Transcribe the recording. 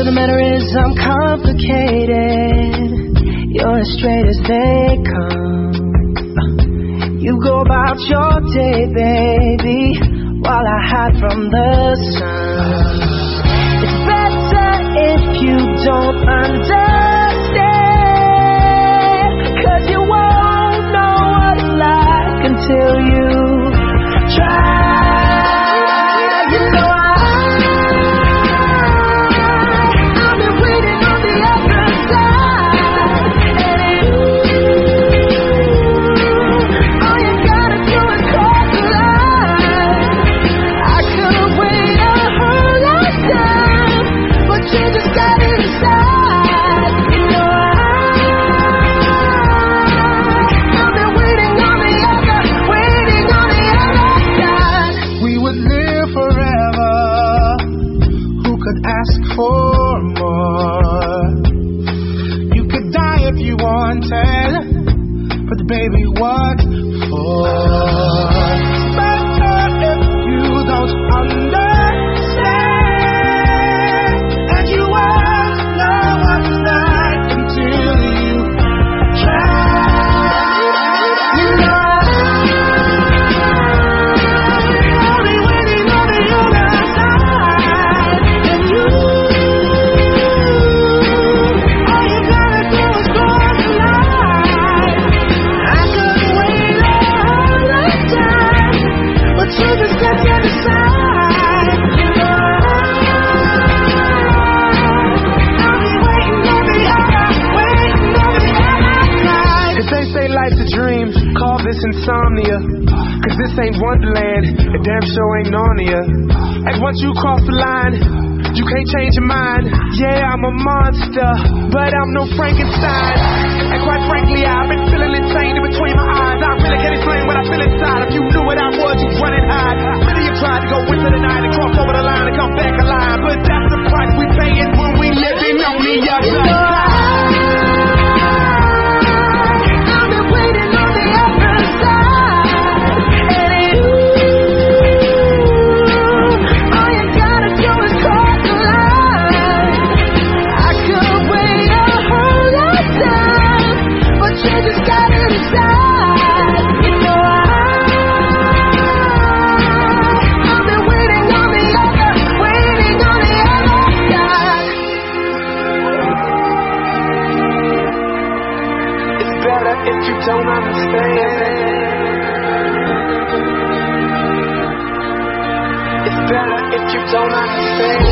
Truth of the matter is I'm complicated. You're as straight as they come. You go about your day, baby, while I hide from the sun. It's better if you don't understand, 'cause you won't know what it's like until you try. You know I've been waiting on the other side, and all you gotta do is cross the line. I could've waited a whole lifetime, but you just got it inside. You know I've been waiting on the other side. We would live forever. Who could ask for more? You could die if you wanted, but baby, what for? Better if you don't understand, and you won't know what's like until you try. You know I'll be waiting on the other side, and you, all you gotta do is cross the line. I could've waited a whole lifetime, but you just got to decide. You know I'll be waiting on the other side. If they say life's a dream, call this insomnia. 'Cause this ain't Wonderland, it damn sure ain't Narnia. And once you cross the line, you can't change your mind. Yeah, I'm a monster, but I'm no Frankenstein. And quite frankly, I've been feeling insane in between my eyes. I really can't explain what I feel inside. If you knew what I was, you'd run and hide. Many have tried to go into the night and cross over the line and come back alive, but that's the price we paying when we living on the other side. I've been waiting on the other side, and all you gotta do is cross the line. I could've waited a whole lifetime, but you just got it inside. You know I've been waiting on the other side. It's better if you don't understand. It's better if you don't understand.